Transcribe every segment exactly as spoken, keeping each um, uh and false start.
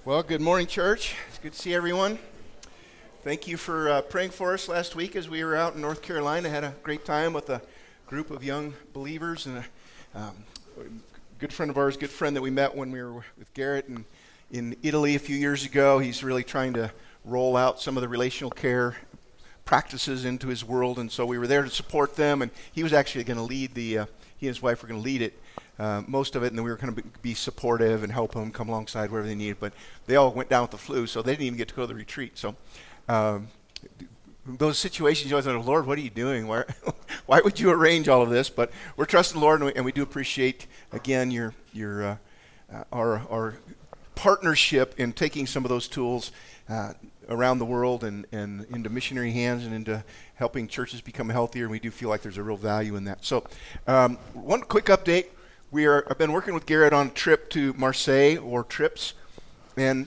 Well, good morning, church. It's good to see everyone. Thank you for uh, praying for us last week as we were out in North Carolina. Had a great time with a group of young believers and a um, good friend of ours, good friend that we met when we were with Garrett in, in Italy a few years ago. He's really trying to roll out some of the relational care practices into his world, and so we were there to support them, and he was actually going to lead the, uh, he and his wife were going to lead it. Uh, most of it, and then we were going to be supportive and help them come alongside wherever they needed. But they all went down with the flu, so they didn't even get to go to the retreat. So um, those situations, you always wonder, Lord, what are you doing? Why, why would you arrange all of this? But we're trusting the Lord, and we, and we do appreciate, again, your your uh, uh, our our partnership in taking some of those tools uh, around the world and, and into missionary hands and into helping churches become healthier. And we do feel like there's a real value in that. So um, one quick update. We are, I've been working with Garrett on a trip to Marseille, or trips, and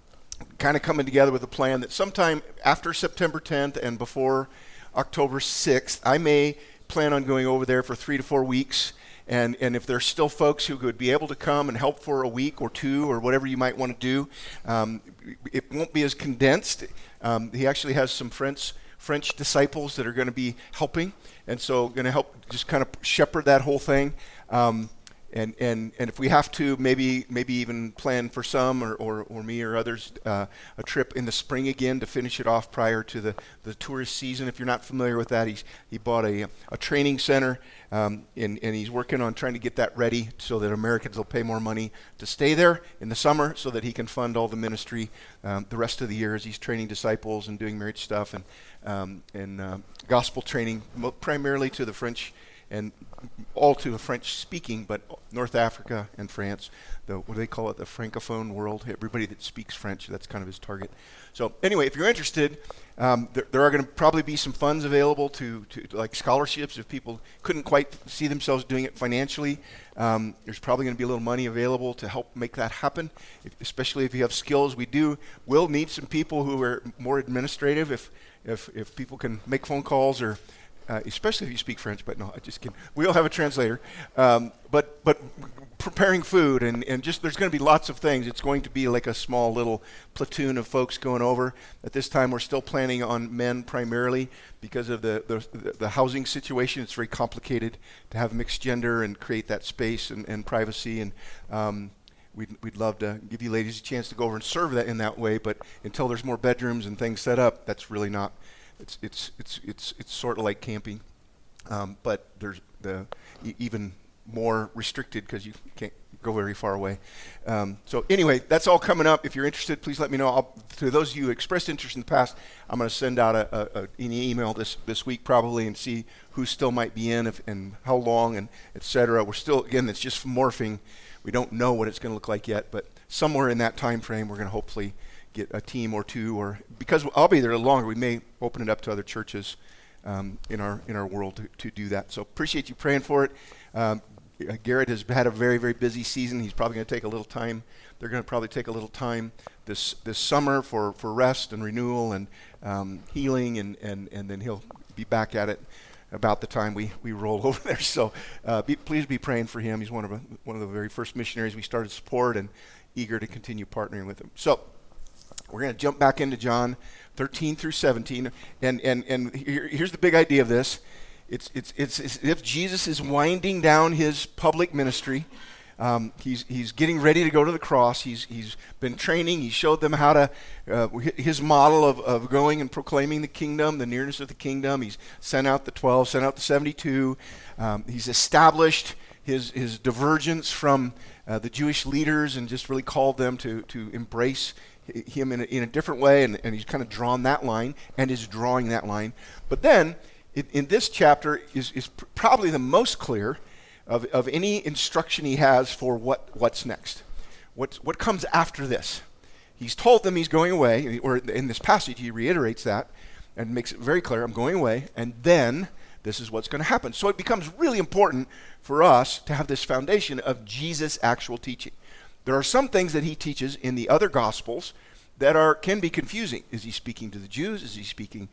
kind of coming together with a plan that sometime after September tenth and before October sixth, I may plan on going over there for three to four weeks. And, and if there's still folks who would be able to come and help for a week or two or whatever you might want to do, um, it won't be as condensed. Um, he actually has some French French disciples that are going to be helping, and so going to help just kind of shepherd that whole thing. Um, And, and and if we have to, maybe maybe even plan for some, or, or, or me or others, uh, a trip in the spring again to finish it off prior to the, the tourist season. If you're not familiar with that, he's he bought a a training center, um, and, and he's working on trying to get that ready so that Americans will pay more money to stay there in the summer so that he can fund all the ministry um, the rest of the year as he's training disciples and doing marriage stuff and, um, and uh, gospel training, mo- primarily to the French and all to the French-speaking, but North Africa and France, the what do they call it, the Francophone world, everybody that speaks French, that's kind of his target. So anyway, if you're interested, um, there, there are going to probably be some funds available to, to, to like scholarships if people couldn't quite see themselves doing it financially. Um, there's probably going to be a little money available to help make that happen, if, especially if you have skills. We do will need some people who are more administrative, if if if people can make phone calls or Uh, especially if you speak French, but no, I just kidding. We all have a translator. Um, but but preparing food and, and just there's going to be lots of things. It's going to be like a small little platoon of folks going over. At this time, we're still planning on men primarily because of the, the, the housing situation. It's very complicated to have mixed gender and create that space and, and privacy. And um, we'd, we'd love to give you ladies a chance to go over and serve that in that way. But until there's more bedrooms and things set up, that's really not. It's it's it's it's it's sort of like camping, um, but there's the e- even more restricted because you can't go very far away. Um, so anyway, that's all coming up. If you're interested, please let me know. I'll, to those of you who expressed interest in the past, I'm going to send out a, a, a, an email this this week probably and see who still might be in if, and how long and et cetera. We're still, again, it's just morphing. We don't know what it's going to look like yet, but somewhere in that time frame, we're going to hopefully get a team or two, or because I'll be there a little longer, we may open it up to other churches um, in our in our world to, to do that. So appreciate you praying for it. Um, Garrett has had a very, very busy season. He's probably going to take a little time. They're going to probably take a little time this this summer for, for rest and renewal and um, healing, and, and, and then he'll be back at it about the time we, we roll over there. So uh, be, please be praying for him. He's one of a, one of the very first missionaries we started to support, and eager to continue partnering with him. So we're going to jump back into John thirteen through seventeen, and and and here, here's the big idea of this. It's it's it's as if Jesus is winding down his public ministry. Um, he's he's getting ready to go to the cross. He's he's been training. He showed them how to uh, his model of, of going and proclaiming the kingdom, the nearness of the kingdom. He's sent out the twelve, sent out the seventy-two. Um, he's established his his divergence from uh, the Jewish leaders and just really called them to to embrace him in a, in a different way, and, and he's kind of drawn that line and is drawing that line. But then in, in this chapter is, is pr- probably the most clear of, of any instruction he has for what, what's next. What's, what comes after this? He's told them he's going away, or in this passage he reiterates that and makes it very clear, I'm going away, and then this is what's going to happen. So it becomes really important for us to have this foundation of Jesus' actual teaching. There are some things that he teaches in the other Gospels that are can be confusing. Is he speaking to the Jews? Is he speaking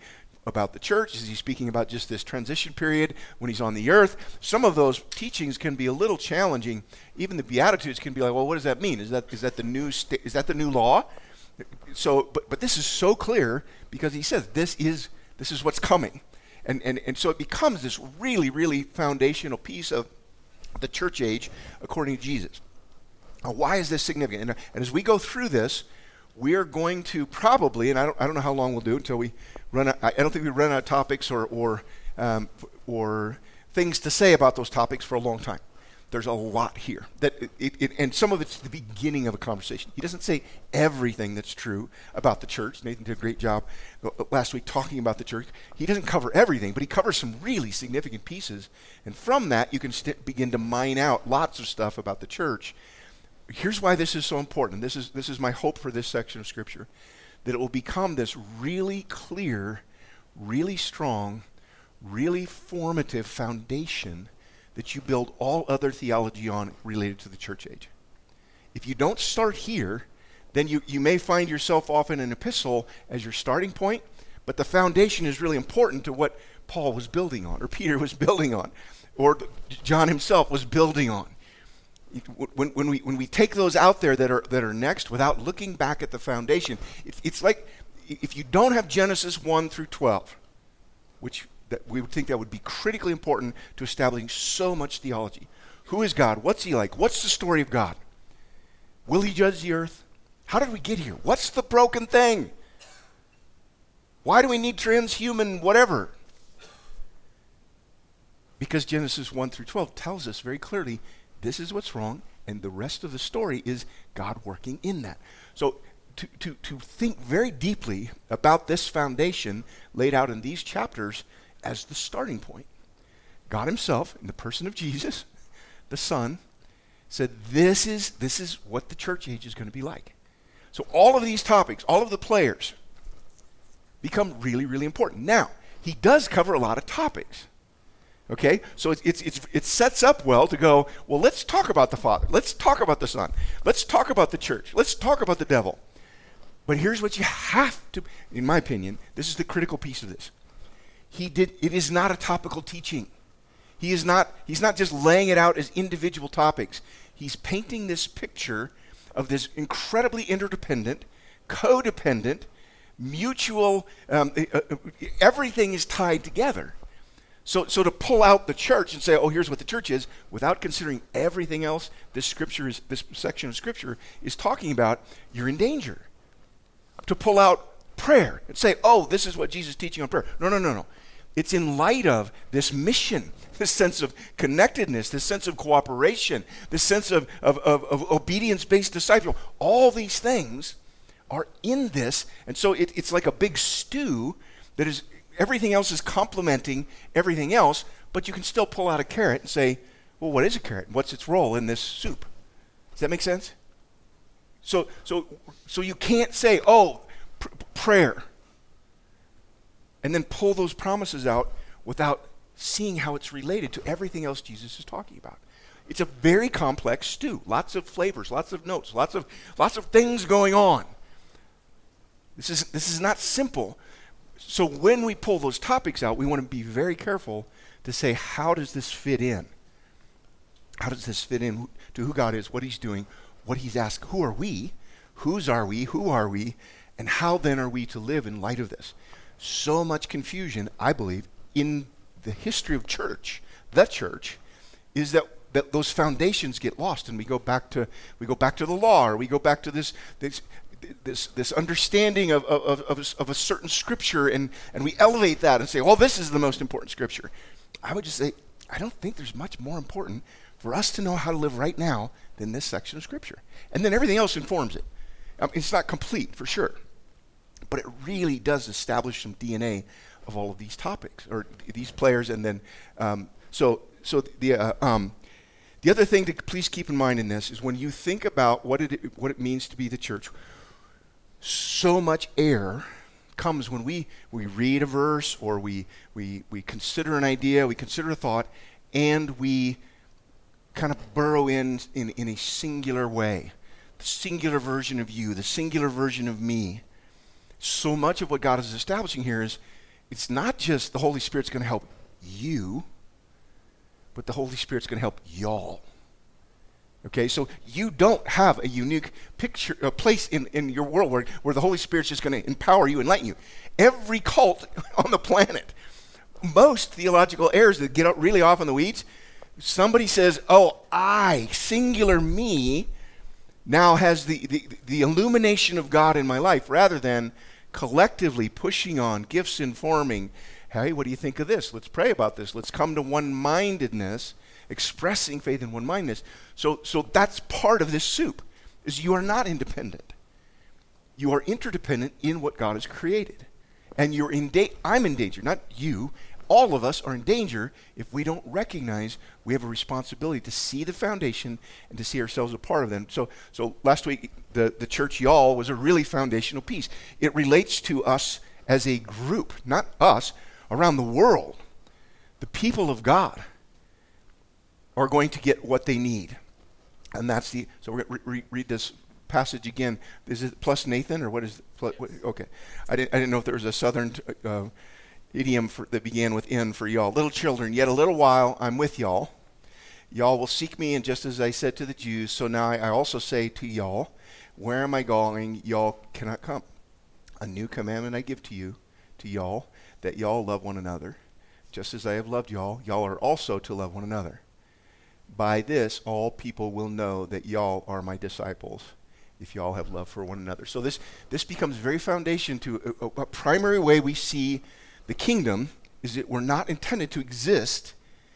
about the church? Is he speaking about just this transition period when he's on the earth? Some of those teachings can be a little challenging. Even the Beatitudes can be like, well, what does that mean? Is that is that the new sta- is that the new law? So, but but this is so clear because he says this is this is what's coming, and and and so it becomes this really really foundational piece of the church age according to Jesus. Now, why is this significant? And, and as we go through this, we are going to probably, and I don't I don't know how long we'll do it until we run out. I don't think we run out of topics or or um, or things to say about those topics for a long time. There's a lot here that it, it, it, and some of it's the beginning of a conversation. He doesn't say everything that's true about the church. Nathan did a great job last week talking about the church. He doesn't cover everything, but he covers some really significant pieces. And from that, you can st- begin to mine out lots of stuff about the church. Here's why this is so important. This is this is my hope for this section of Scripture, that it will become this really clear, really strong, really formative foundation that you build all other theology on related to the church age. If you don't start here, then you, you may find yourself off in an epistle as your starting point, but the foundation is really important to what Paul was building on, or Peter was building on, or John himself was building on. When, when we when we take those out there that are that are next without looking back at the foundation, it, it's like if you don't have Genesis one through twelve, which that we would think that would be critically important to establishing so much theology. Who is God? What's he like? What's the story of God? Will he judge the earth? How did we get here? What's the broken thing? Why do we need transhuman whatever? Because Genesis one through twelve tells us very clearly this is what's wrong, and the rest of the story is God working in that. So to, to, to think very deeply about this foundation laid out in these chapters as the starting point. God himself, in the person of Jesus, the Son, said this is, this is what the church age is going to be like. So all of these topics, all of the players, become really, really important. Now, he does cover a lot of topics. Okay, so it's, it's, it's, it sets up well to go, well, let's talk about the Father. Let's talk about the Son. Let's talk about the church. Let's talk about the devil. But here's what you have to, in my opinion, this is the critical piece of this. He did, it is not a topical teaching. He is not, he's not just laying it out as individual topics. He's painting this picture of this incredibly interdependent, codependent, mutual, um, uh, uh, everything is tied together. So, so to pull out the church and say, oh, here's what the church is, without considering everything else this scripture is, this section of scripture is talking about, you're in danger. To pull out prayer and say, oh, this is what Jesus is teaching on prayer. No, no, no, no. It's in light of this mission, this sense of connectedness, this sense of cooperation, this sense of, of, of, of obedience-based disciple. All these things are in this, and so it, it's like a big stew that is, everything else is complementing everything else, but you can still pull out a carrot and say, well, what is a carrot? What's its role in this soup? Does that make sense? So, so, so you can't say, oh, pr- prayer, and then pull those promises out without seeing how it's related to everything else Jesus is talking about. It's a very complex stew. Lots of flavors, lots of notes, lots of lots of things going on. This is this is not simple. So when we pull those topics out, we want to be very careful to say, how does this fit in? How does this fit in to who God is, what he's doing, what he's asked? Who are we? Whose are we? Who are we? And how then are we to live in light of this? So much confusion, I believe, in the history of church, the church, is that, that those foundations get lost, and we go back to we go back to the law, or we go back to this this this, this understanding of, of, of, of a certain scripture, and, and we elevate that and say, well, this is the most important scripture. I would just say, I don't think there's much more important for us to know how to live right now than this section of scripture. And then everything else informs it. I mean, it's not complete, for sure, but it really does establish some D N A of all of these topics, or these players, and then, um, so so the uh, um, the other thing to please keep in mind in this is when you think about what it what it means to be the church, so much error comes when we, we read a verse, or we, we we consider an idea, we consider a thought, and we kind of burrow in, in in a singular way, the singular version of you, the singular version of me. So much of what God is establishing here is it's not just the Holy Spirit's going to help you, but the Holy Spirit's going to help y'all. Okay, so you don't have a unique picture, a place in, in your world where, where the Holy Spirit's just going to empower you, enlighten you. Every cult on the planet, most theological errors that get really off in the weeds, somebody says, oh, I, singular me, now has the, the, the illumination of God in my life, rather than collectively pushing on, gifts informing. Hey, what do you think of this? Let's pray about this. Let's come to one-mindedness, expressing faith in one-mindedness. So, so that's part of this soup, is you are not independent. You are interdependent in what God has created. And you're in da- I'm in danger, not you. All of us are in danger if we don't recognize we have a responsibility to see the foundation and to see ourselves a part of them. So, so last week, the, the church y'all was a really foundational piece. It relates to us as a group, not us, around the world. The people of God are going to get what they need. And that's the, so we're going to re- read this passage again. Is it plus Nathan, or what is it? Plus, what, okay. I didn't, I didn't know if there was a southern uh, idiom for, that began with N for y'all. Little children, yet a little while I'm with y'all. Y'all will seek me, and just as I said to the Jews, so now I, I also say to y'all, where am I going? Y'all cannot come. A new commandment I give to you, to y'all, that y'all love one another. Just as I have loved y'all, y'all are also to love one another. By this, all people will know that y'all are my disciples, if y'all have love for one another. So this, this becomes very foundation to a, a, a primary way we see the kingdom is that we're not intended to exist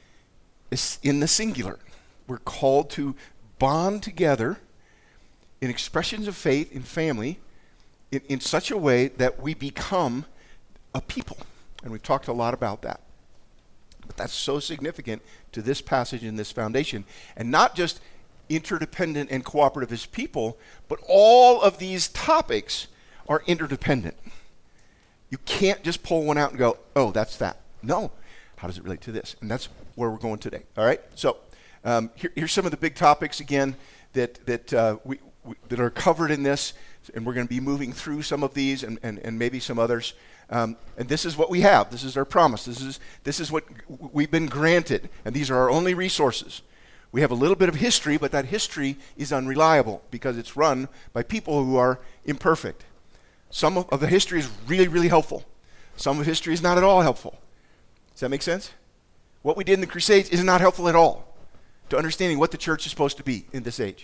in the singular. We're called to bond together in expressions of faith in family in, in such a way that we become a people. And we've talked a lot about that. But that's so significant to this passage and this foundation. And not just interdependent and cooperative as people, but all of these topics are interdependent. You can't just pull one out and go, oh, that's that. No. How does it relate to this? And that's where we're going today. All right? So um, here, here's some of the big topics, again, that that uh, we, we that are covered in this. And we're going to be moving through some of these and, and, and maybe some others. Um, and this is what we have. This is our promise. This is this is what we've been granted. And these are our only resources. We have a little bit of history, but that history is unreliable because it's run by people who are imperfect. Some of, of the history is really, really helpful. Some of history is not at all helpful. Does that make sense? What we did in the Crusades is not helpful at all to understanding what the church is supposed to be in this age.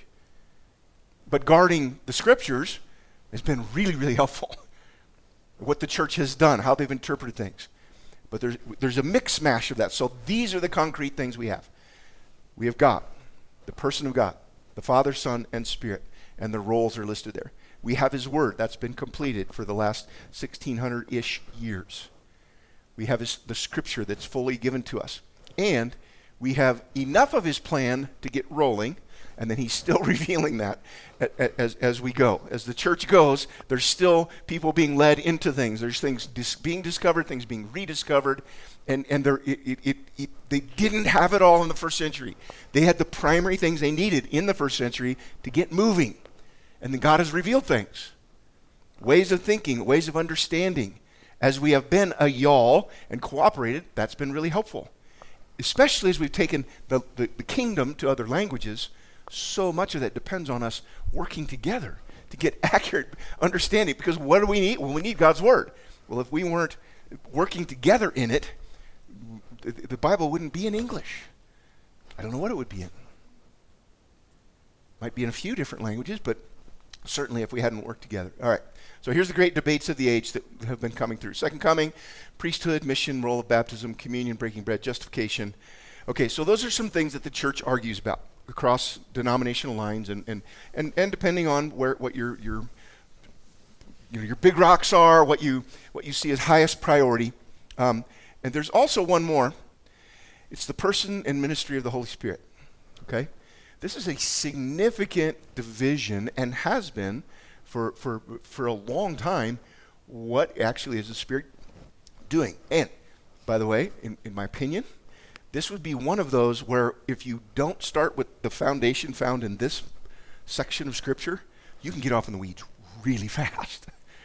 But guarding the scriptures has been really, really helpful. What the church has done, how they've interpreted things. But there's there's a mix mash of that. So these are the concrete things we have. We have God, the person of God, the Father, Son, and Spirit, and the roles are listed there. We have His Word. That's been completed for the last sixteen hundred-ish years. We have his, the Scripture that's fully given to us. And we have enough of His plan to get rolling, and then He's still revealing that as, as we go. As the church goes, there's still people being led into things. There's things dis- being discovered, things being rediscovered, and, and it, it, it, it, they didn't have it all in the first century. They had the primary things they needed in the first century to get moving. And then God has revealed things, ways of thinking, ways of understanding. As we have been a y'all and cooperated, that's been really helpful. Especially as we've taken the, the, the kingdom to other languages, so much of that depends on us working together to get accurate understanding. Because what do we need? Well, we need God's Word. Well, if we weren't working together in it, the, the Bible wouldn't be in English. I don't know what it would be in. Might be in a few different languages, but certainly if we hadn't worked together. All right. So here's the great debates of the age that have been coming through. Second coming, priesthood, mission, role of baptism, communion, breaking bread, justification. Okay, so those are some things that the church argues about across denominational lines, and and, and, and depending on where what your your you know, your big rocks are, what you what you see as highest priority. Um, and there's also one more. It's the person and ministry of the Holy Spirit. Okay? This is a significant division and has been for for for a long time. What actually is the Spirit doing? And by the way, in, in my opinion, this would be one of those where if you don't start with the foundation found in this section of Scripture, you can get off in the weeds really fast.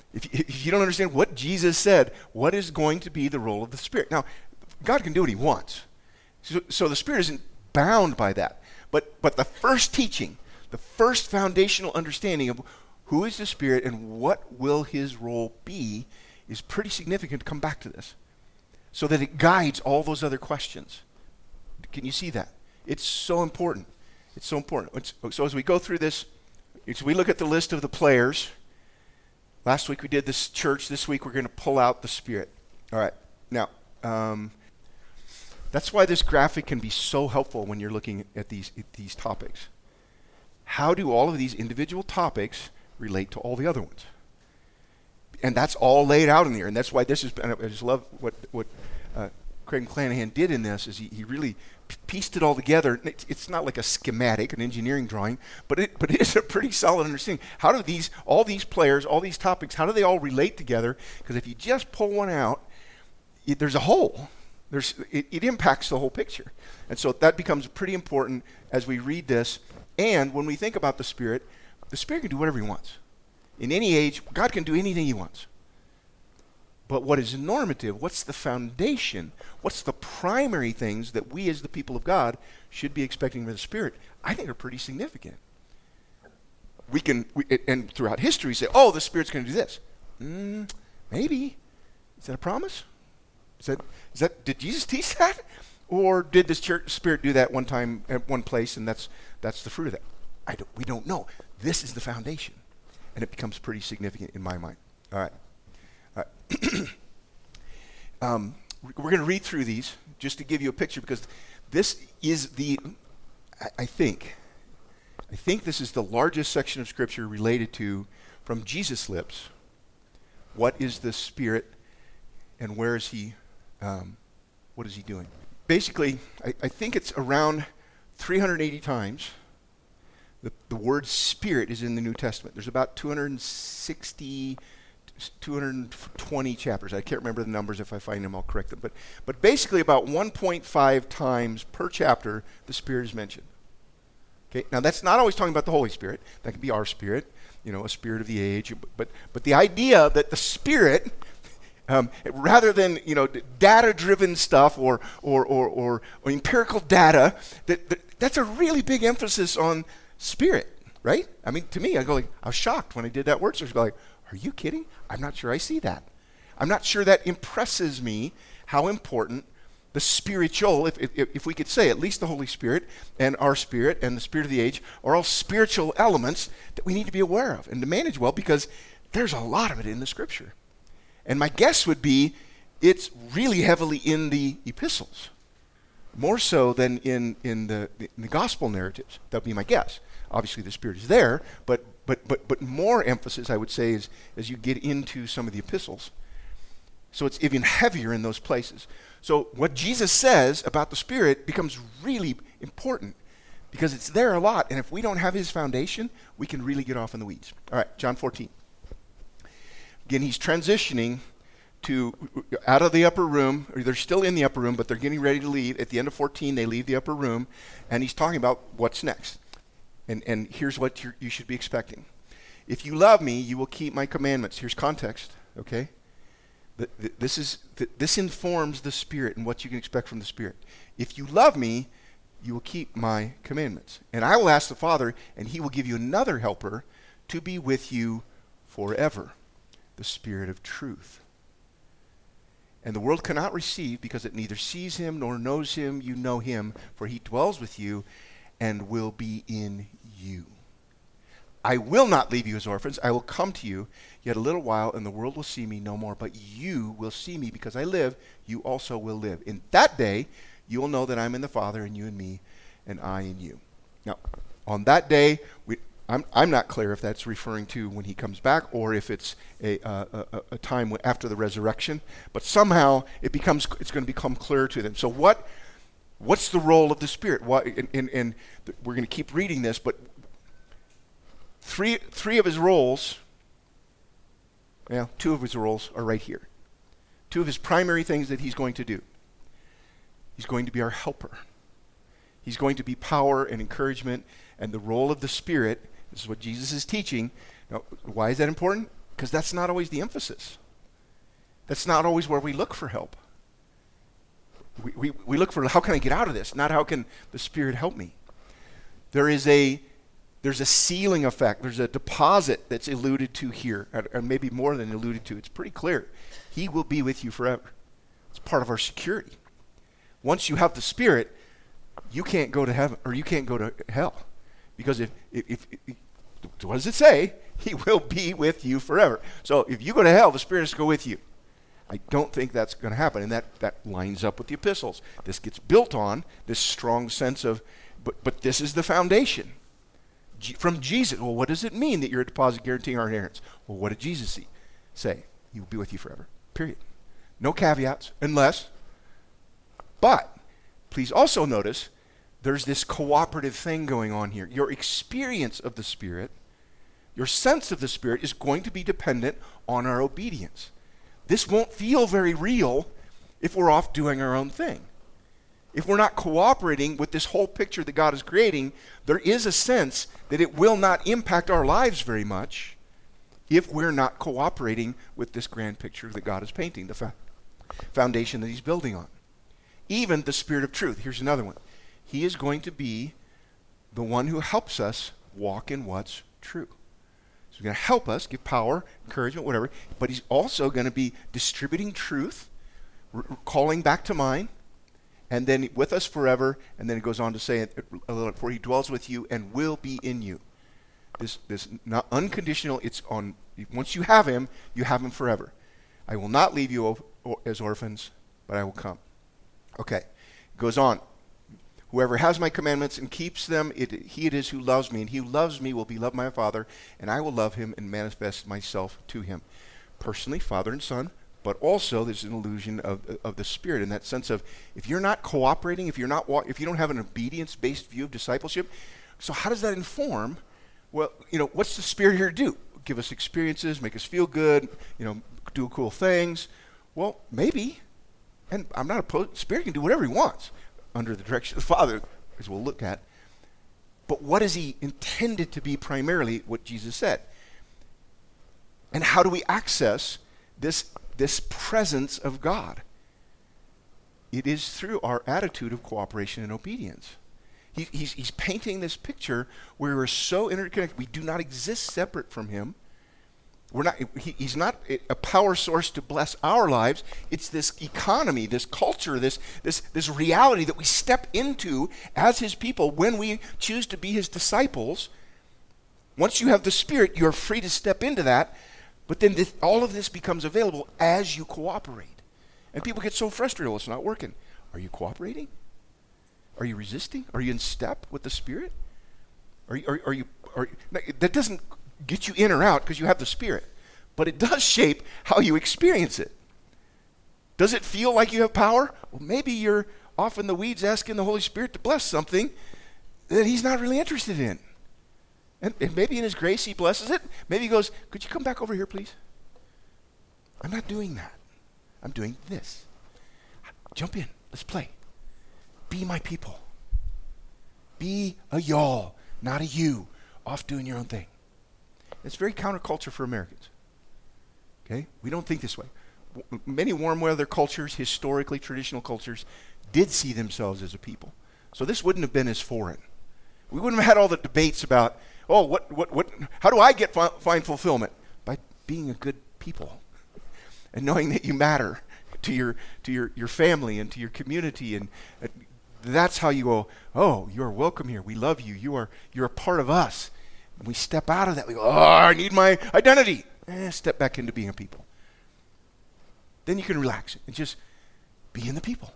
If, if you don't understand what Jesus said, what is going to be the role of the Spirit? Now, God can do what he wants. So, so the Spirit isn't bound by that. But, but the first teaching, the first foundational understanding of who is the Spirit and what will his role be is pretty significant to come back to this, so that it guides all those other questions. Can you see that? It's so important. It's so important. It's, so as we go through this, as we look at the list of the players, last week we did this church. This week we're going to pull out the Spirit. All right. Now, um, that's why this graphic can be so helpful when you're looking at these at these topics. How do all of these individual topics relate to all the other ones? And that's all laid out in there. And that's why this is, and I just love what, what uh, Craig McClanahan did in this, is he, he really p- pieced it all together. It's, it's not like a schematic, an engineering drawing, but it, but it is a pretty solid understanding. How do these, all these players, all these topics, how do they all relate together? Because if you just pull one out, it, there's a hole. There's, it, it impacts the whole picture. And so that becomes pretty important as we read this. And when we think about the Spirit, the Spirit can do whatever he wants. In any age, God can do anything he wants. But what is normative, what's the foundation, what's the primary things that we as the people of God should be expecting from the Spirit, I think are pretty significant. We can, we, and throughout history, say, oh, the Spirit's going to do this. Mm, maybe. Is that a promise? Is that, is that, did Jesus teach that? Or did the church, Spirit do that one time at one place, and that's that's the fruit of that? I don't, we don't know. This is the foundation, and it becomes pretty significant in my mind. All right. All right. um, we're going to read through these just to give you a picture, because this is the, I, I think, I think this is the largest section of Scripture related to, from Jesus' lips, what is the Spirit and where is he, um, what is he doing? Basically, I, I think it's around three hundred eighty times the, the word Spirit is in the New Testament. There's about two hundred sixty, two hundred twenty chapters. I can't remember the numbers. If I find them, I'll correct them. But, but basically about one point five times per chapter, the Spirit is mentioned. Okay, now that's not always talking about the Holy Spirit. That could be our spirit, you know, a spirit of the age. But, but the idea that the Spirit... Um, rather than, you know, d- data-driven stuff or or, or, or or empirical data, that, that that's a really big emphasis on Spirit, right? I mean, to me, I go like, I was shocked when I did that word search. I go like, are you kidding? I'm not sure I see that. I'm not sure that impresses me how important the spiritual, if, if if we could say at least the Holy Spirit and our spirit and the spirit of the age are all spiritual elements that we need to be aware of and to manage well, because there's a lot of it in the Scripture. And my guess would be it's really heavily in the epistles, more so than in, in, the, in the gospel narratives. That would be my guess. Obviously the Spirit is there, but but but but more emphasis, I would say, is as you get into some of the epistles. So it's even heavier in those places. So what Jesus says about the Spirit becomes really important, because it's there a lot. And if we don't have his foundation, we can really get off in the weeds. All right, John fourteen. Again, he's transitioning to out of the upper room, or they're still in the upper room, but they're getting ready to leave. At the end of fourteen, they leave the upper room, and he's talking about what's next. And and here's what you're, you should be expecting. If you love me, you will keep my commandments. Here's context, okay? The, the, this is the, this informs the Spirit and what you can expect from the Spirit. If you love me, you will keep my commandments. And I will ask the Father, and he will give you another helper to be with you forever. The Spirit of truth. And the world cannot receive, because it neither sees him nor knows him. You know him, for he dwells with you and will be in you. I will not leave you as orphans. I will come to you. Yet a little while, and the world will see me no more. But you will see me, because I live. You also will live. In that day, you will know that I'm in the Father, and you in me, and I in you. Now, on that day, we... I'm, I'm not clear if that's referring to when he comes back, or if it's a, uh, a, a time after the resurrection. But somehow it becomes it's going to become clear to them. So what what's the role of the Spirit? What, and, and, and th- we're going to keep reading this, but three three of his roles, well, two of his roles are right here. Two of his primary things that he's going to do. He's going to be our helper. He's going to be power and encouragement, and the role of the Spirit. This is what Jesus is teaching. Now, why is that important? Because that's not always the emphasis. That's not always where we look for help. We, we, we look for, how can I get out of this? Not how can the Spirit help me? There is a, there's a sealing effect. There's a deposit that's alluded to here, or maybe more than alluded to. It's pretty clear. He will be with you forever. It's part of our security. Once you have the Spirit, you can't go to heaven, or you can't go to hell. Because if, if, if, if what does it say? He will be with you forever. So if you go to hell, the Spirit is to go with you. I don't think that's going to happen. And that, that lines up with the epistles. This gets built on this strong sense of, but, but this is the foundation. G- from Jesus. Well, what does it mean that you're a deposit guaranteeing our inheritance? Well, what did Jesus see? say? He will be with you forever. Period. No caveats, unless, but please also notice there's this cooperative thing going on here. Your experience of the Spirit, your sense of the Spirit is going to be dependent on our obedience. This won't feel very real if we're off doing our own thing. If we're not cooperating with this whole picture that God is creating, there is a sense that it will not impact our lives very much if we're not cooperating with this grand picture that God is painting, the fa- foundation that he's building on. Even the Spirit of truth. Here's another one. He is going to be the one who helps us walk in what's true. So he's going to help us, give power, encouragement, whatever, but he's also going to be distributing truth, r- calling back to mind, and then with us forever, and then it goes on to say, a little, for he dwells with you and will be in you. This, this not unconditional, it's on, once you have him, you have him forever. I will not leave you o- o- as orphans, but I will come. Okay, it goes on. Whoever has my commandments and keeps them, it, he it is who loves me, and he who loves me will be loved by my Father, and I will love him and manifest myself to him. Personally, Father and Son, but also there's an illusion of, of the Spirit in that sense of if you're not cooperating, if you're not wa- if you don't have an obedience-based view of discipleship, so how does that inform? Well, you know, what's the Spirit here to do? Give us experiences, make us feel good, you know, do cool things. Well, maybe, and I'm not opposed. Spirit can do whatever he wants under the direction of the Father, as we'll look at. But what is he intended to be primarily? What Jesus said. And how do we access this this presence of God? It is through our attitude of cooperation and obedience. He, he's, he's painting this picture where we're so interconnected. We do not exist separate from him. We're not. He, he's not a power source to bless our lives. It's this economy, this culture, this this this reality that we step into as his people when we choose to be his disciples. Once you have the Spirit, you're free to step into that. But then this, all of this becomes available as you cooperate. And people get so frustrated, well, it's not working. Are you cooperating? Are you resisting? Are you in step with the Spirit? Are you, are, are you, are, that doesn't get you in or out because you have the Spirit. But it does shape how you experience it. Does it feel like you have power? Well, maybe you're off in the weeds asking the Holy Spirit to bless something that he's not really interested in. And, and maybe in his grace he blesses it. Maybe he goes, could you come back over here, please? I'm not doing that. I'm doing this. Jump in. Let's play. Be my people. Be a y'all, not a you, off doing your own thing. It's very counterculture for Americans. Okay? We don't think this way. W- many warm weather cultures, historically traditional cultures, did see themselves as a people. So this wouldn't have been as foreign. We wouldn't have had all the debates about, oh, what, what, what, how do I get fi- find fulfillment? By being a good people and knowing that you matter to your to your, your family and to your community, and uh, that's how you go, oh, you're welcome here. We love you. You are you're a part of us. And we step out of that. We go, oh, I need my identity. Eh, step back into being a people. Then you can relax and just be in the people.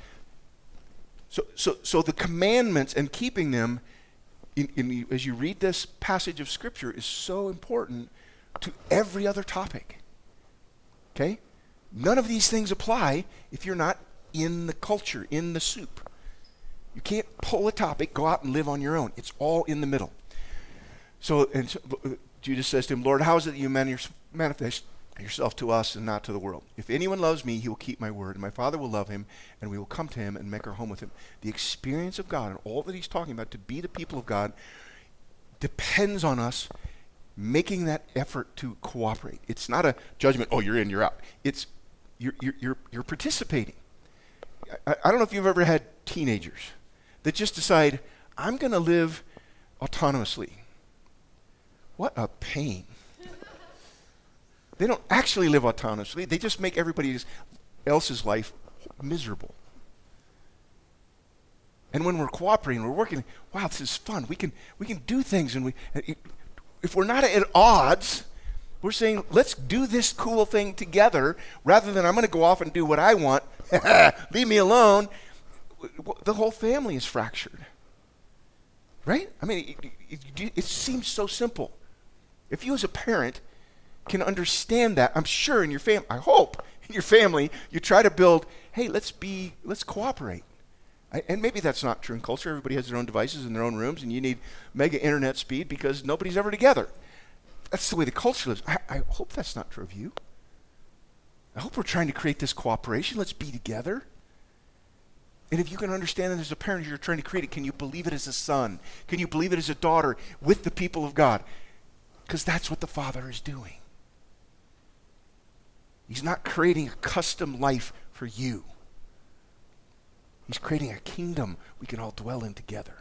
So so so the commandments and keeping them In, in, as you read this passage of Scripture is so important to every other topic. Okay? None of these things apply if you're not in the culture, in the soup. You can't pull a topic, go out and live on your own. It's all in the middle. So, and so uh, Judas says to him, Lord, how is it that you manifest yourself to us and not to the world? If anyone loves me, he will keep my word, and my Father will love him, and we will come to him and make our home with him. The experience of God and all that he's talking about to be the people of God depends on us making that effort to cooperate. It's not a judgment, oh, you're in, you're out. It's you're, you're, you're, you're participating. I, I don't know if you've ever had teenagers that just decide, I'm going to live autonomously. What a pain. They don't actually live autonomously. They just make everybody else's life miserable. And when we're cooperating, we're working, wow, this is fun. We can we can do things, and we if we're not at odds, we're saying, let's do this cool thing together rather than I'm going to go off and do what I want. Leave me alone. The whole family is fractured. Right? I mean, it, it, it seems so simple. If you as a parent can understand that, I'm sure in your family, I hope in your family, you try to build, hey, let's be, let's cooperate. I, and maybe that's not true in culture. Everybody has their own devices in their own rooms, and you need mega internet speed because nobody's ever together. That's the way the culture lives. I, I hope that's not true of you. I hope we're trying to create this cooperation. Let's be together. And if you can understand that as a parent, you're trying to create it, can you believe it as a son? Can you believe it as a daughter with the people of God? Because that's what the Father is doing. He's not creating a custom life for you. He's creating a kingdom we can all dwell in together.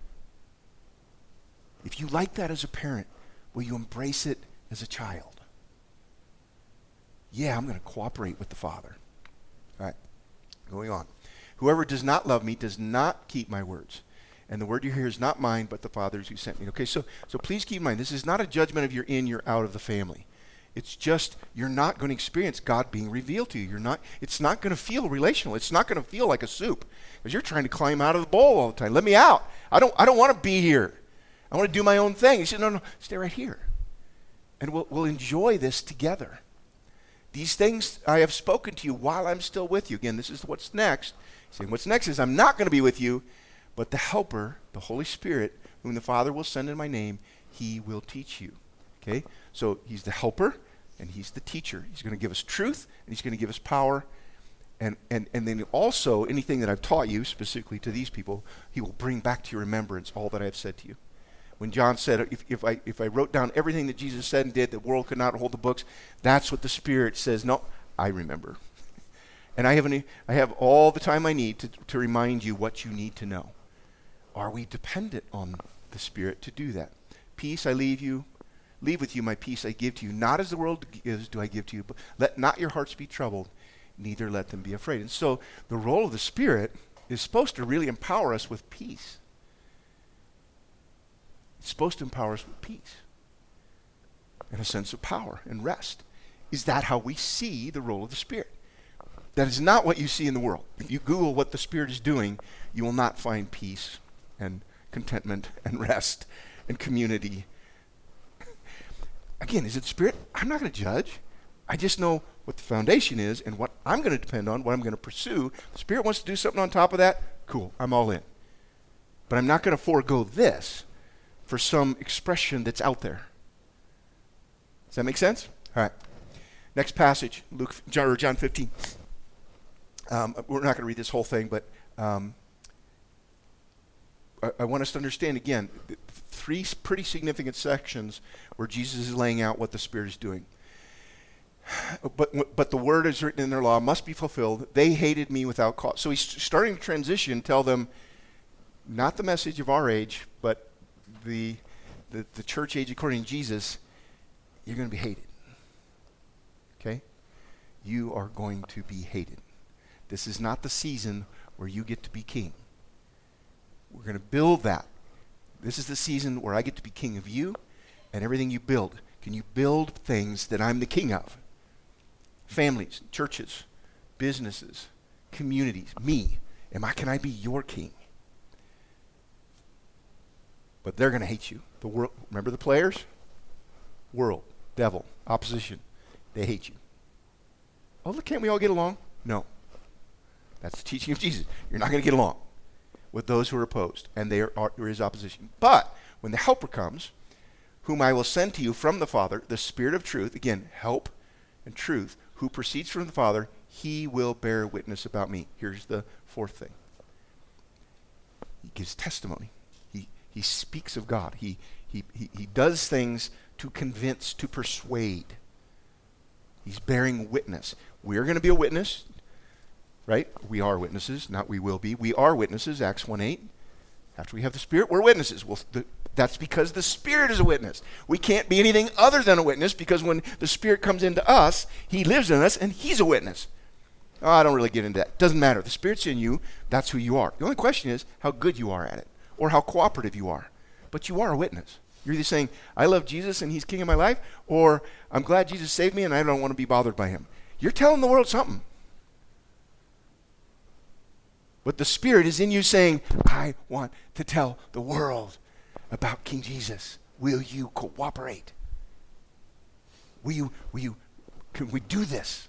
If you like that as a parent, will you embrace it as a child? Yeah, I'm going to cooperate with the Father. All right, going on. Whoever does not love me does not keep my words. And the word you hear is not mine, but the Father's who sent me. Okay, so so please keep in mind, this is not a judgment of you're in, you're out of the family. It's just you're not going to experience God being revealed to you. You're not. It's not going to feel relational. It's not going to feel like a soup because you're trying to climb out of the bowl all the time. Let me out. I don't. I don't want to be here. I want to do my own thing. He said, no, no, stay right here, and we'll we'll enjoy this together. These things I have spoken to you while I'm still with you. Again, this is what's next. He's saying what's next is I'm not going to be with you, but the Helper, the Holy Spirit, whom the Father will send in my name, He will teach you. Okay, so He's the helper and He's the teacher. He's going to give us truth and He's going to give us power. And, and, and then also anything that I've taught you, specifically to these people, He will bring back to your remembrance all that I have said to you. When John said, if, if, I, if I wrote down everything that Jesus said and did, the world could not hold the books, that's what the Spirit says. No, I remember. And I have, any, I have all the time I need to, to remind you what you need to know. Are we dependent on the Spirit to do that? Peace I leave you. Leave with you my peace I give to you. Not as the world gives do I give to you, but let not your hearts be troubled, neither let them be afraid. And so the role of the Spirit is supposed to really empower us with peace. It's supposed to empower us with peace and a sense of power and rest. Is that how we see the role of the Spirit? That is not what you see in the world. If you Google what the Spirit is doing, you will not find peace and contentment and rest and community. Again, is it Spirit? I'm not going to judge. I just know what the foundation is and what I'm going to depend on, what I'm going to pursue. The Spirit wants to do something on top of that. Cool, I'm all in. But I'm not going to forego this for some expression that's out there. Does that make sense? All right. Next passage, Luke, John, or John fifteen. Um, we're not going to read this whole thing, but um, I, I want us to understand again th- three pretty significant sections where Jesus is laying out what the Spirit is doing. But but the word is written in their law must be fulfilled. They hated me without cause. So he's starting to transition, tell them not the message of our age, but the the, the church age according to Jesus. You're going to be hated. Okay? You are going to be hated. This is not the season where you get to be king. We're going to build that. This is the season where I get to be king of you and everything you build. Can you build things that I'm the king of? Families, churches, businesses, communities, me. Am I? Can I be your king? But they're going to hate you. The world. Remember the players? World, devil, opposition. They hate you. Oh, look, can't we all get along? No. That's the teaching of Jesus. You're not going to get along with those who are opposed, and there, are, there is opposition. But when the Helper comes, whom I will send to you from the Father, the Spirit of truth, again, help and truth, who proceeds from the Father, He will bear witness about me. Here's the fourth thing. He gives testimony. He he speaks of God. He he he, he does things to convince, to persuade. He's bearing witness. We're going to be a witness, right? We are witnesses, not we will be. We are witnesses, Acts one eight. After we have the Spirit, we're witnesses. Well, the, that's because the Spirit is a witness. We can't be anything other than a witness because when the Spirit comes into us, he lives in us and he's a witness. Oh, I don't really get into that. Doesn't matter. The Spirit's in you. That's who you are. The only question is how good you are at it or how cooperative you are. But you are a witness. You're either saying, I love Jesus and he's king of my life, or I'm glad Jesus saved me and I don't want to be bothered by him. You're telling the world something. But the Spirit is in you saying, I want to tell the world about King Jesus. Will you cooperate? Will you, will you, can we do this?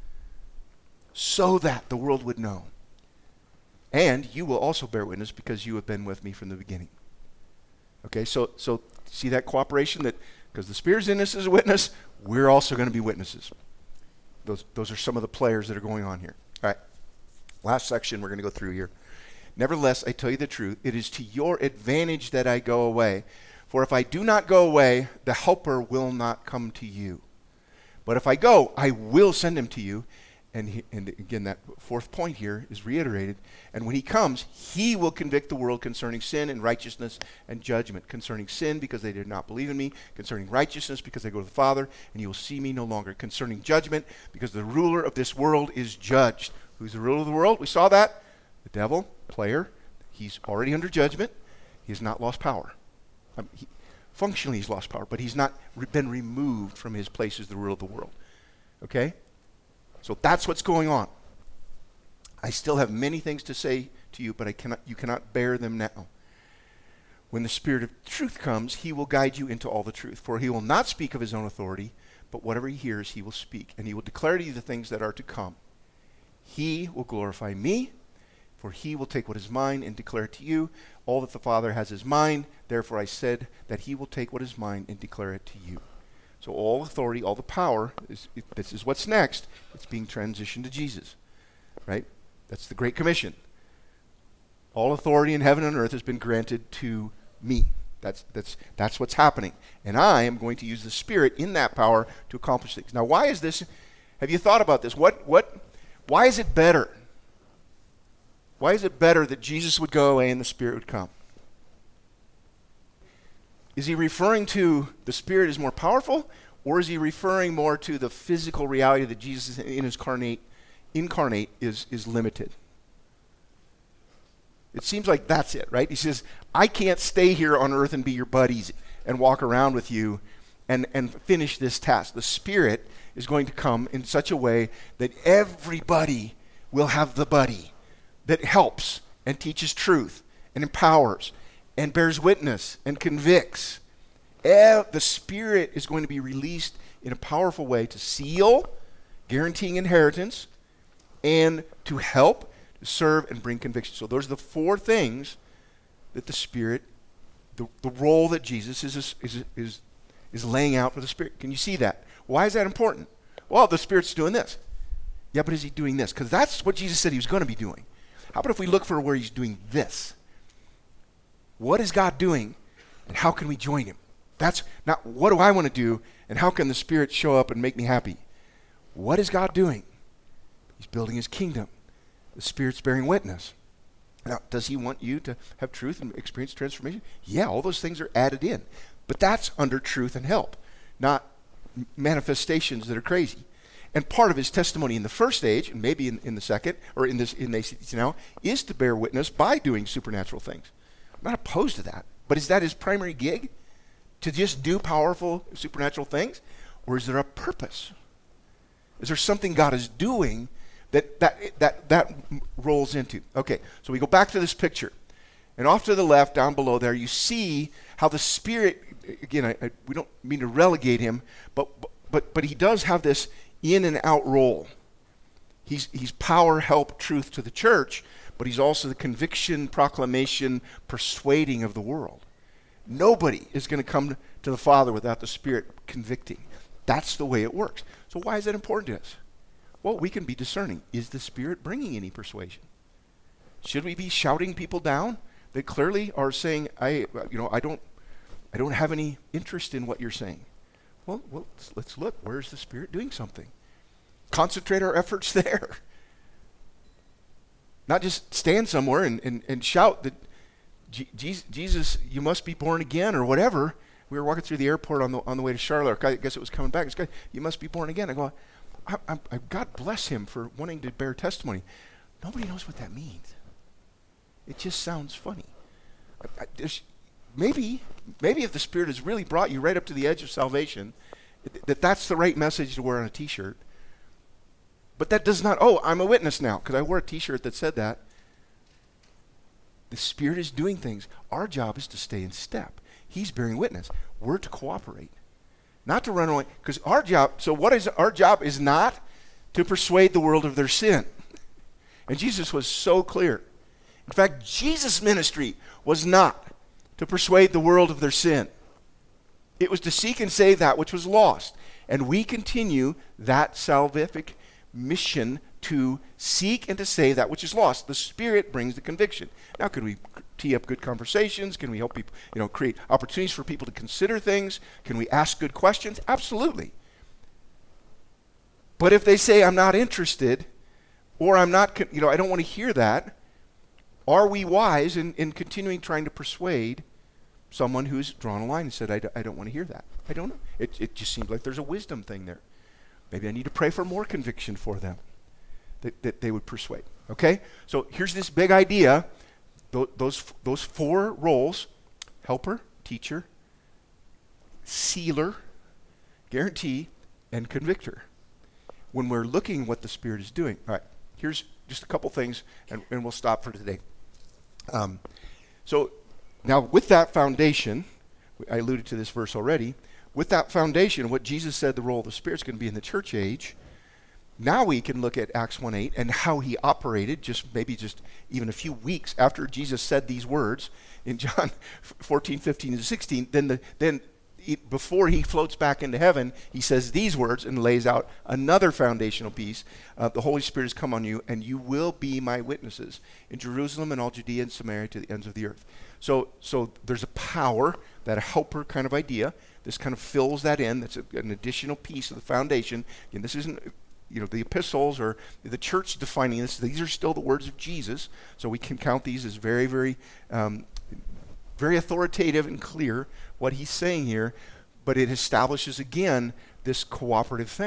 So that the world would know. And you will also bear witness because you have been with me from the beginning. Okay, so so see that cooperation, that because the Spirit's in us as a witness, we're also going to be witnesses. Those those are some of the players that are going on here. All right, last section we're going to go through here. Nevertheless, I tell you the truth, it is to your advantage that I go away. For if I do not go away, the Helper will not come to you. But if I go, I will send him to you. And, he, and again, that fourth point here is reiterated. And when he comes, he will convict the world concerning sin and righteousness and judgment. Concerning sin, because they did not believe in me. Concerning righteousness, because they go to the Father, and you will see me no longer. Concerning judgment, because the ruler of this world is judged. Who's the ruler of the world? We saw that. The devil, player. He's already under judgment. He has not lost power. Um, he, functionally, he's lost power, but he's not re- been removed from his place as the ruler of the world. Okay? So that's what's going on. I still have many things to say to you, but I cannot. You cannot bear them now. When the Spirit of truth comes, he will guide you into all the truth. For he will not speak of his own authority, but whatever he hears, he will speak. And he will declare to you the things that are to come. He will glorify me, for he will take what is mine and declare it to you. All that the Father has is mine. Therefore I said that he will take what is mine and declare it to you. So all authority, all the power, is, it, this is what's next. It's being transitioned to Jesus, right? That's the Great Commission. All authority in heaven and earth has been granted to me. That's, that's, that's what's happening. And I am going to use the Spirit in that power to accomplish things. Now, why is this? Have you thought about this? What, what, why is it better? Why is it better that Jesus would go away and the Spirit would come? Is he referring to the Spirit is more powerful, or is he referring more to the physical reality that Jesus in his incarnate, incarnate is, is limited? It seems like that's it, right? He says, I can't stay here on earth and be your buddies and walk around with you and, and finish this task. The Spirit is going to come in such a way that everybody will have the buddy that helps and teaches truth and empowers and bears witness and convicts. Eh, the Spirit is going to be released in a powerful way to seal, guaranteeing inheritance, and to help, to serve, and bring conviction. So those are the four things that the Spirit, the, the role that Jesus is, is, is, is laying out for the Spirit. Can you see that? Why is that important? Well, the Spirit's doing this. Yeah, but is he doing this? Because that's what Jesus said he was going to be doing. How about if we look for where he's doing this? What is God doing, and how can we join him? That's not what do I want to do, and how can the Spirit show up and make me happy? What is God doing? He's building his kingdom. The Spirit's bearing witness. Now, does he want you to have truth and experience transformation? Yeah, all those things are added in. But that's under truth and help, not manifestations that are crazy. And part of his testimony in the first stage, and maybe in, in the second, or in this in A C T now, is to bear witness by doing supernatural things. I'm not opposed to that. But is that his primary gig? To just do powerful supernatural things? Or is there a purpose? Is there something God is doing that that that, that rolls into? Okay, so we go back to this picture. And off to the left, down below there, you see how the Spirit, again, I, I, we don't mean to relegate him, but but but he does have this in and out role. He's he's power, help, truth to the church, but he's also the conviction, proclamation, persuading of the world. Nobody is going to come to the Father without the Spirit convicting. That's the way it works. So why is that important to us? Well, we can be discerning. Is the Spirit bringing any persuasion? Should we be shouting people down that clearly are saying, I, you know, I don't, I don't have any interest in what you're saying? Well, well, let's, let's look. Where's the Spirit doing something? Concentrate our efforts there. Not just stand somewhere and, and, and shout that G- Jesus, you must be born again or whatever. We were walking through the airport on the on the way to Charlotte. I guess it was coming back. It's good. You must be born again. I go, I, I, I, God bless him for wanting to bear testimony. Nobody knows what that means. It just sounds funny. I, I, there's, maybe, maybe if the Spirit has really brought you right up to the edge of salvation, it, that that's the right message to wear on a T-shirt. But that does not, oh, I'm a witness now, because I wore a T-shirt that said that. The Spirit is doing things. Our job is to stay in step. He's bearing witness. We're to cooperate, not to run away. Because our job, so what is our job is not to persuade the world of their sin. And Jesus was so clear. In fact, Jesus' ministry was not to persuade the world of their sin. It was to seek and save that which was lost. And we continue that salvific mission to seek and to save that which is lost. The Spirit brings the conviction. Now, could we tee up good conversations? Can we help people, you know, create opportunities for people to consider things? Can we ask good questions? Absolutely. But if they say, I'm not interested, or I'm not, you know, I don't want to hear that, are we wise in, in continuing trying to persuade someone who's drawn a line and said, I, d- I don't want to hear that? I don't know. It, it just seems like there's a wisdom thing there. Maybe I need to pray for more conviction for them that, that they would persuade. Okay? So here's this big idea. Th- those, those four roles, helper, teacher, sealer, guarantee, and convictor. When we're looking at what the Spirit is doing. All right, here's just a couple things, and, and we'll stop for today. Um, so now with that foundation, I alluded to this verse already, with that foundation, what Jesus said the role of the Spirit is going to be in the church age, now we can look at Acts one eight and how he operated just maybe just even a few weeks after Jesus said these words in John fourteen, fifteen, and sixteen. Then, the, then he, before he floats back into heaven, he says these words and lays out another foundational piece. Uh, the Holy Spirit has come on you, and you will be my witnesses in Jerusalem and all Judea and Samaria to the ends of the earth. So, so there's a power, that helper kind of idea. This kind of fills that in. That's a, an additional piece of the foundation. And this isn't, you know, the epistles or the church defining this. These are still the words of Jesus. So we can count these as very, very, um, very authoritative and clear what he's saying here. But it establishes again this cooperative thing.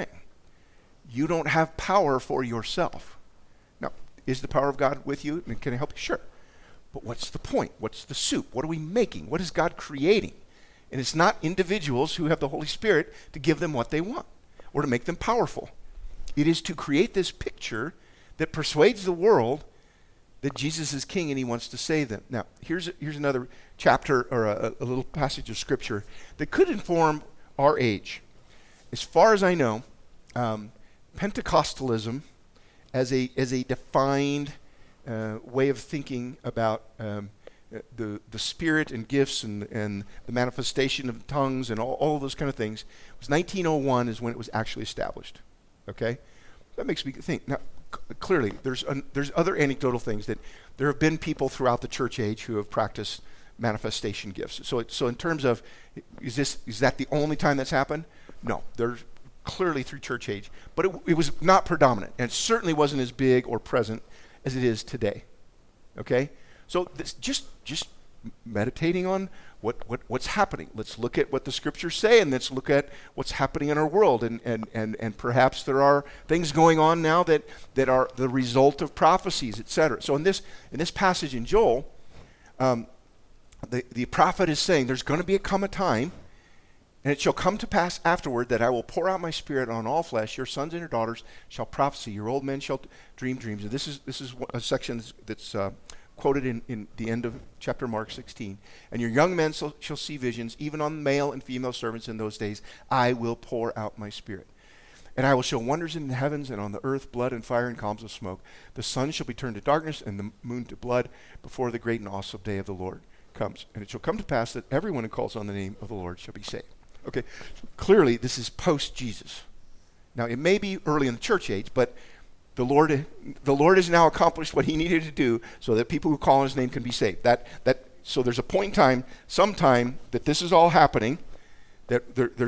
You don't have power for yourself. Now, is the power of God with you? And can it help you? Sure. But what's the point? What's the soup? What are we making? What is God creating? And it's not individuals who have the Holy Spirit to give them what they want or to make them powerful. It is to create this picture that persuades the world that Jesus is king and he wants to save them. Now, here's, here's another chapter or a, a little passage of scripture that could inform our age. As far as I know, um, Pentecostalism as a, as a defined uh, way of thinking about um, the the Spirit and gifts and, and the manifestation of tongues and all, all those kind of things, was nineteen oh one is when it was actually established. Okay? That makes me think. Now, c- clearly, there's an, there's other anecdotal things that there have been people throughout the church age who have practiced manifestation gifts. So, it, so in terms of, is this is that the only time that's happened? No, there's clearly through church age, but it, it was not predominant, and it certainly wasn't as big or present as it is today. Okay? So this, just just meditating on what, what what's happening. Let's look at what the scriptures say, and let's look at what's happening in our world. And and, and, and perhaps there are things going on now that, that are the result of prophecies, et cetera. So in this in this passage in Joel, um, the, the prophet is saying there's going to be a come a time, and it shall come to pass afterward that I will pour out my Spirit on all flesh. Your sons and your daughters shall prophesy. Your old men shall dream dreams. And this is this is a section that's uh, quoted in, in the end of chapter Mark sixteen. And your young men shall, shall see visions, even on male and female servants in those days. I will pour out my Spirit. And I will show wonders in the heavens and on the earth, blood and fire and columns of smoke. The sun shall be turned to darkness and the moon to blood before the great and awesome day of the Lord comes. And it shall come to pass that everyone who calls on the name of the Lord shall be saved. Okay, so clearly this is post-Jesus. Now, it may be early in the church age, but The Lord, the Lord has now accomplished what he needed to do so that people who call on his name can be saved. That, that, so there's a point in time, sometime, that this is all happening, that there, there's,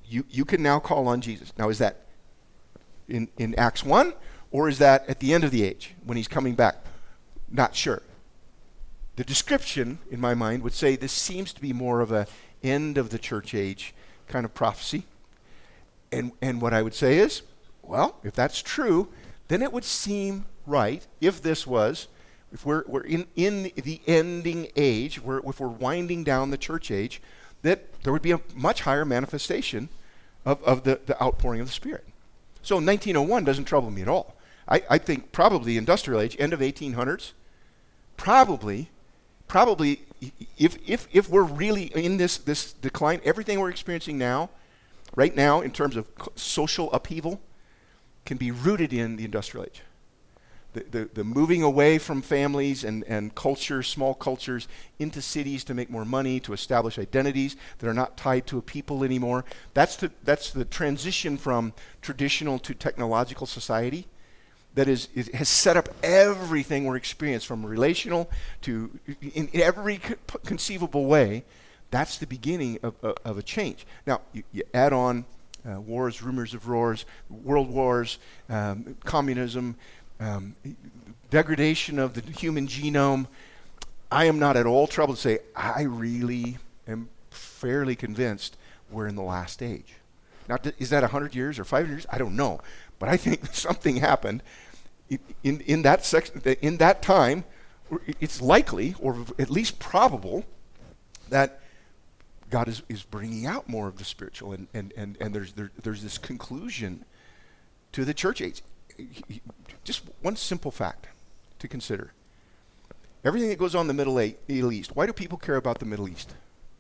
you, you can now call on Jesus. Now, is that in, in Acts one, or is that at the end of the age when he's coming back? Not sure. The description, in my mind, would say this seems to be more of a end of the church age kind of prophecy. And and what I would say is, well, if that's true, then it would seem right if this was, if we're we're in, in the ending age, we're, if we're winding down the church age, that there would be a much higher manifestation of, of the, the outpouring of the Spirit. So nineteen oh one doesn't trouble me at all. I, I think probably industrial age, end of eighteen hundreds, probably, probably if if if we're really in this this decline, everything we're experiencing now, right now in terms of social upheaval, can be rooted in the industrial age. The, the, the moving away from families and, and cultures, small cultures, into cities to make more money, to establish identities that are not tied to a people anymore. That's the, that's the transition from traditional to technological society that is, is has set up everything we're experiencing, from relational to in every co- conceivable way. That's the beginning of, of, of a change. Now, you, you add on uh, wars, rumors of wars, world wars, um, communism, um, degradation of the human genome. I am not at all troubled to say I really am fairly convinced we're in the last age. Now, th- is that one hundred years or five hundred years? I don't know. But I think something happened in, in, in, that sex- in that time. It's likely, or at least probable, that God is, is bringing out more of the spiritual, and, and, and, and there's there, there's this conclusion to the church age. Just one simple fact to consider. Everything that goes on in the Middle East, why do people care about the Middle East?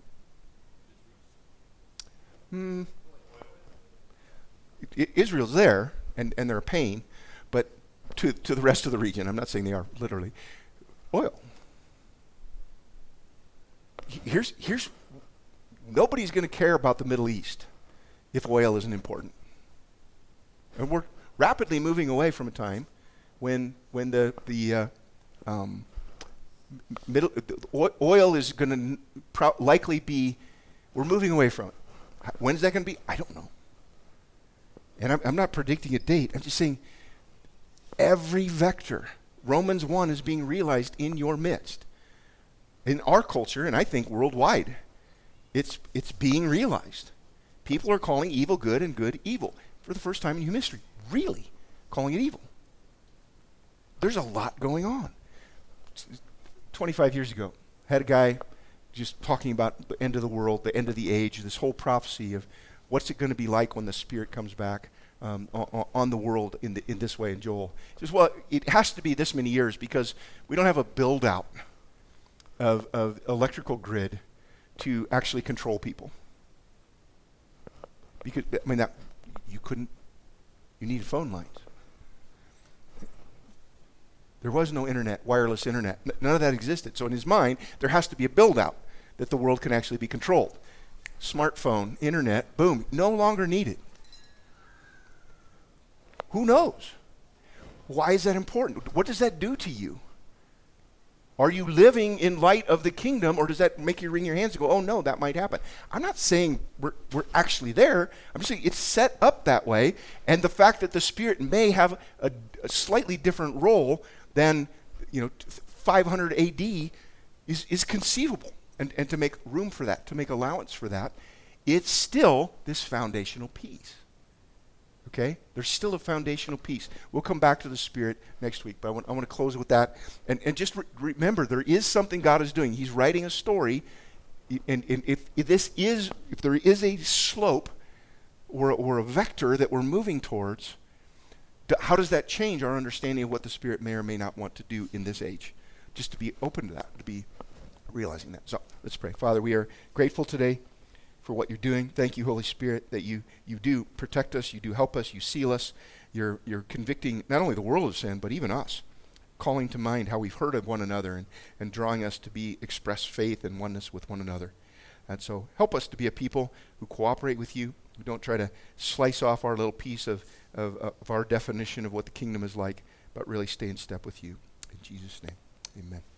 Hmm. I, Israel's there, and, and they're a pain, but to, to the rest of the region, I'm not saying they are literally, oil. Here's here's Nobody's going to care about the Middle East if oil isn't important. And we're rapidly moving away from a time when when the the uh, um, middle the oil is going to n- pro- likely be. We're moving away from it. When's that going to be? I don't know. And I'm, I'm not predicting a date. I'm just saying every vector, Romans one, is being realized in your midst. In our culture, and I think worldwide, It's it's being realized. People are calling evil good and good evil for the first time in human history. Really, calling it evil. There's a lot going on. twenty-five years ago, had a guy just talking about the end of the world, the end of the age, this whole prophecy of what's it going to be like when the Spirit comes back um, on, on the world in the, in this way. And Joel says, well, it has to be this many years because we don't have a build out of, of electrical grid to actually control people. Because, I mean, that you couldn't, you needed phone lines. There was no internet, wireless internet. N- none of that existed. So in his mind, there has to be a build-out that the world can actually be controlled. Smartphone, internet, boom, no longer needed. Who knows? Why is that important? What does that do to you? Are you living in light of the kingdom, or does that make you wring your hands and go, oh no, that might happen? I'm not saying we're, we're actually there. I'm just saying it's set up that way, and the fact that the Spirit may have a, a slightly different role than, you know, five hundred A D is, is conceivable. And, and to make room for that, to make allowance for that, it's still this foundational piece. Okay? There's still a foundational piece. We'll come back to the Spirit next week, but I want, I want to close with that. And, and just re- remember, there is something God is doing. He's writing a story, and, and if, if this is, if there is a slope or, or a vector that we're moving towards, d- how does that change our understanding of what the Spirit may or may not want to do in this age? Just to be open to that, to be realizing that. So let's pray. Father, we are grateful today for what you're doing. Thank you, Holy Spirit, that you you do protect us, you do help us, you seal us. You're you're convicting not only the world of sin, but even us, calling to mind how we've heard of one another and, and drawing us to be express faith and oneness with one another. And so help us to be a people who cooperate with you, who don't try to slice off our little piece of, of, of our definition of what the kingdom is like, but really stay in step with you. In Jesus' name, amen.